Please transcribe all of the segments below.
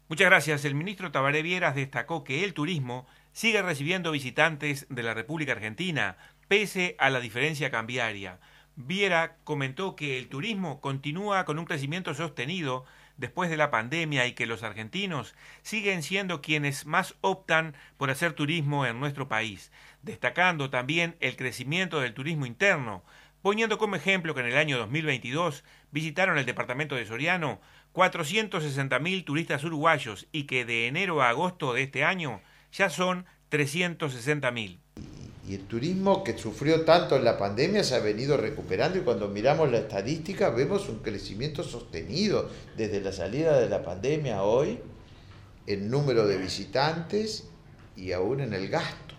Muchas gracias. El ministro Tabaré Vieras destacó que el turismo sigue recibiendo visitantes de la República Argentina, pese a la diferencia cambiaria. Viera comentó que el turismo continúa con un crecimiento sostenido después de la pandemia y que los argentinos siguen siendo quienes más optan por hacer turismo en nuestro país, destacando también el crecimiento del turismo interno, poniendo como ejemplo que en el año 2022 visitaron el departamento de Soriano 460.000 turistas uruguayos y que de enero a agosto de este año ya son 360.000. Y el turismo que sufrió tanto en la pandemia se ha venido recuperando y cuando miramos la estadística vemos un crecimiento sostenido desde la salida de la pandemia a hoy en número de visitantes y aún en el gasto.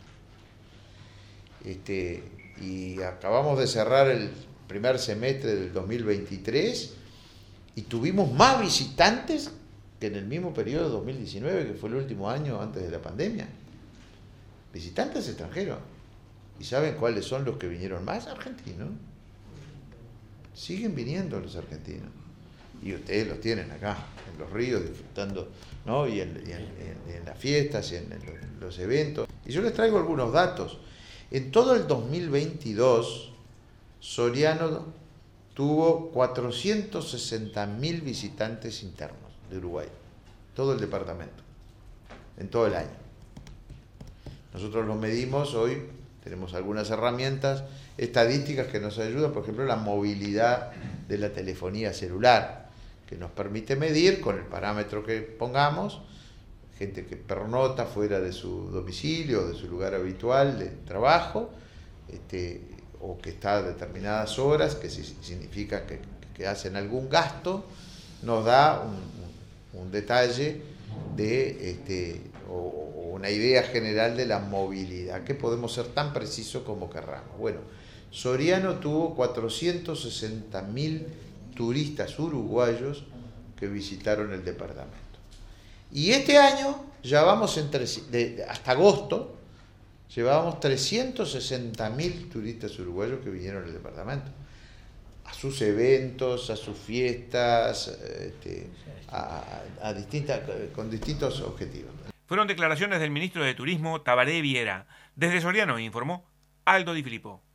Y acabamos de cerrar el primer semestre del 2023 y tuvimos más visitantes que en el mismo periodo de 2019, que fue el último año antes de la pandemia. Visitantes extranjeros. ¿Y saben cuáles son los que vinieron más? Argentinos. Siguen viniendo los argentinos. Y ustedes los tienen acá, en los ríos, disfrutando, ¿no? Y en las fiestas, y en los eventos. Y yo les traigo algunos datos. En todo el 2022, Soriano tuvo 460.000 visitantes internos de Uruguay. Todo el departamento. En todo el año. Nosotros lo medimos hoy. Tenemos algunas herramientas estadísticas que nos ayudan, por ejemplo, la movilidad de la telefonía celular, que nos permite medir con el parámetro que pongamos, gente que pernota fuera de su domicilio, de su lugar habitual de trabajo, o que está a determinadas horas, que significa que hacen algún gasto, nos da un detalle de o una idea general de la movilidad, que podemos ser tan precisos como querramos. Bueno, Soriano tuvo 460.000 turistas uruguayos que visitaron el departamento. Y este año ya vamos hasta agosto, llevábamos 360.000 turistas uruguayos que vinieron al departamento, a sus eventos, a sus fiestas, con distintos objetivos. Fueron declaraciones del ministro de Turismo Tabaré Viera. Desde Soriano informó Aldo Di Filippo.